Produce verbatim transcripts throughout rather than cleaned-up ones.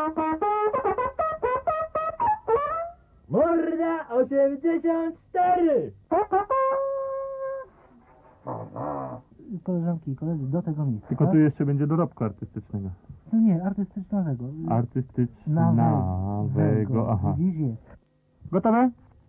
Morda osiemdziesiąt cztery! Koleżanki i koledzy, do tego miejsca. Tylko tu jeszcze będzie dorobku artystycznego. No nie, artystycznego. Artystycznego, aha. Widzisz, jest. Gotowe?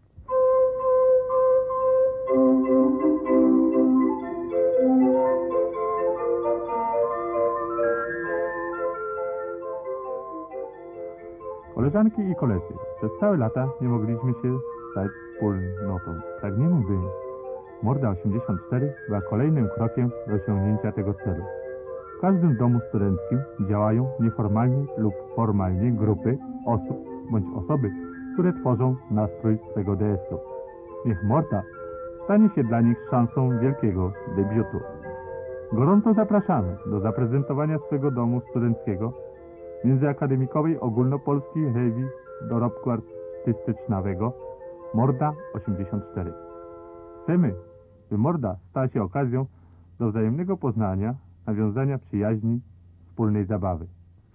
Koleżanki i koledzy, przez całe lata nie mogliśmy się stać wspólnotą. Pragniemy, by Morda osiemdziesiąt cztery była kolejnym krokiem do osiągnięcia tego celu. W każdym domu studenckim działają nieformalnie lub formalnie grupy osób bądź osoby, które tworzą nastrój swego D S U. Niech Morda stanie się dla nich szansą wielkiego debiutu. Gorąco zapraszamy do zaprezentowania swego domu studenckiego międzyakademikowej ogólnopolskiej rewii dorobku artystycznego Morda osiemdziesiąt cztery. Chcemy, by Morda stała się okazją do wzajemnego poznania, nawiązania przyjaźni, wspólnej zabawy.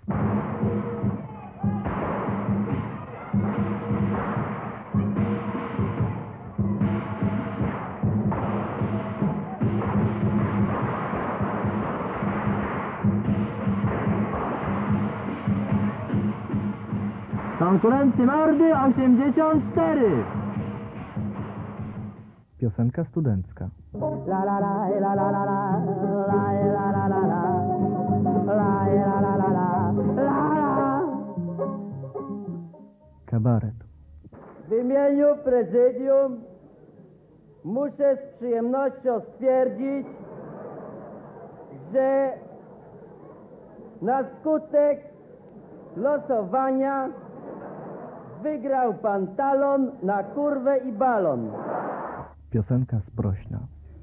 Konkurencji Mordy osiemdziesiąt cztery! Piosenka studencka. La la la la la la la la la la la la la la la la la. Kabaret. W imieniu prezydium muszę z przyjemnością stwierdzić, że na skutek losowania wygrał pan talon na kurwę i balon. Piosenka sprośna.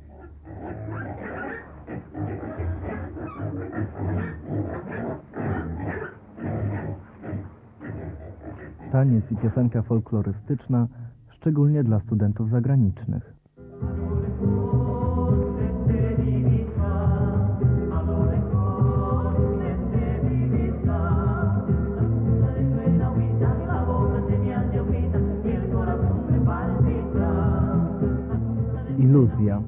Taniec i piosenka folklorystyczna, szczególnie dla studentów zagranicznych. Iluzja.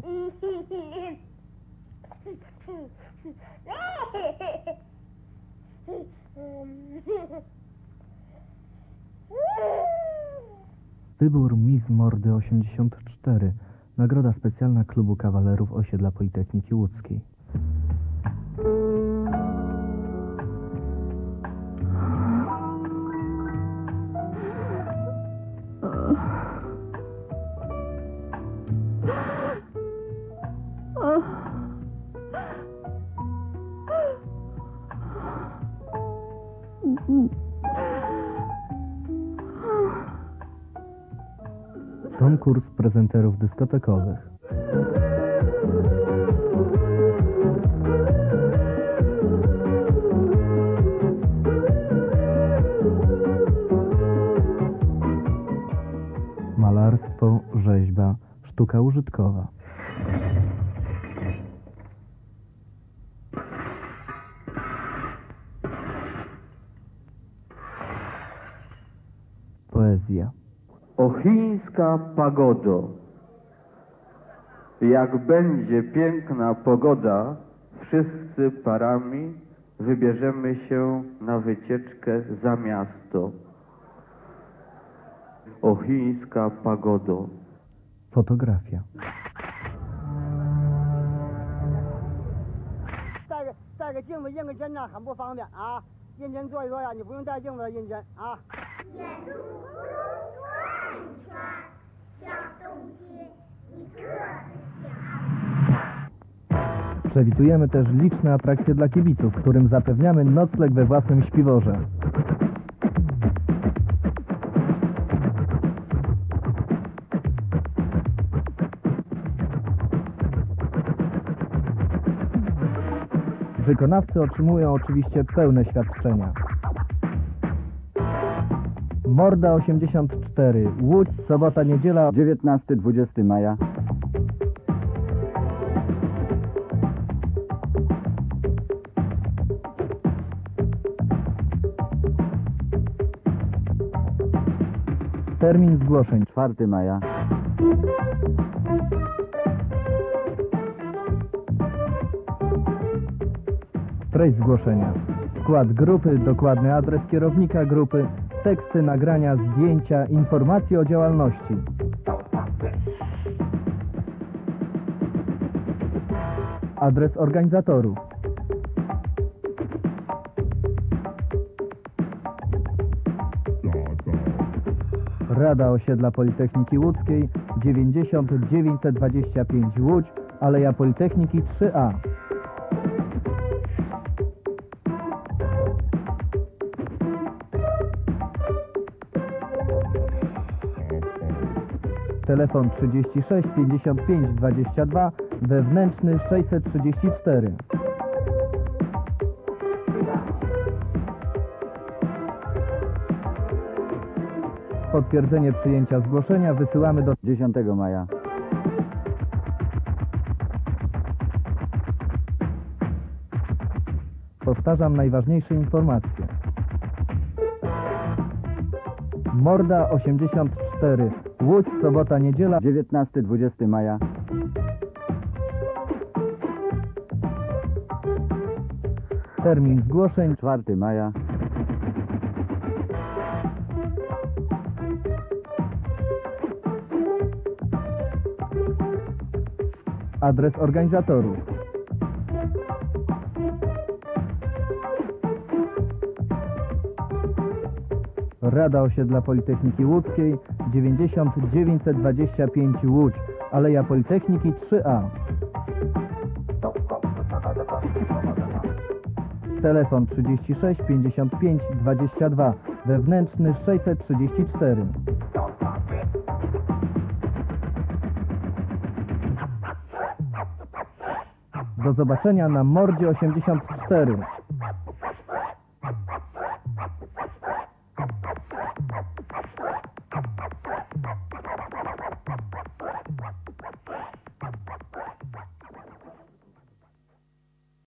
Wybór Miss Mordy osiemdziesiąt cztery. Nagroda specjalna Klubu Kawalerów Osiedla Politechniki Łódzkiej. Konkurs prezenterów dyskotekowych. Malarstwo, rzeźba, sztuka użytkowa. Poezja. O chińska pagodo, jak będzie piękna pogoda, wszyscy parami wybierzemy się na wycieczkę za miasto. O chińska pagodo. Fotografia. 带个带个镜子印个针呢，很不方便啊。印针做一做呀，你不用带镜子印针啊。 Przewidujemy też liczne atrakcje dla kibiców, którym zapewniamy nocleg we własnym śpiworze. Wykonawcy otrzymują oczywiście pełne świadczenia. Morda osiemdziesiąt cztery, Łódź, sobota, niedziela, dziewiętnastego do dwudziestego maja. Termin zgłoszeń czwartego maja. Treść zgłoszenia. Skład grupy, dokładny adres kierownika grupy, teksty, nagrania, zdjęcia, informacje o działalności. Adres organizatorów. Rada Osiedla Politechniki Łódzkiej dziewięćdziesiąt dziewięćset dwadzieścia pięć Łódź, Aleja Politechniki trzy A. Telefon trzydzieści sześć pięćdziesiąt pięć dwadzieścia dwa, wewnętrzny sześćset trzydzieści cztery. Potwierdzenie przyjęcia zgłoszenia wysyłamy do dziesiątego maja. Powtarzam najważniejsze informacje. Morda osiemdziesiąt cztery, Łódź, sobota, niedziela, dziewiętnastego dwudziestego maja. termin zgłoszeń, czwartego maja. adres organizatorów. Rada Osiedla Politechniki Łódzkiej dziewięćdziesiąt dziewięćset dwadzieścia pięć Łódź, Aleja Politechniki trzy A. Telefon trzydzieści sześć pięćdziesiąt pięć dwadzieścia dwa, wewnętrzny sześćset trzydzieści cztery. Do zobaczenia na Mordzie osiemdziesiąt cztery.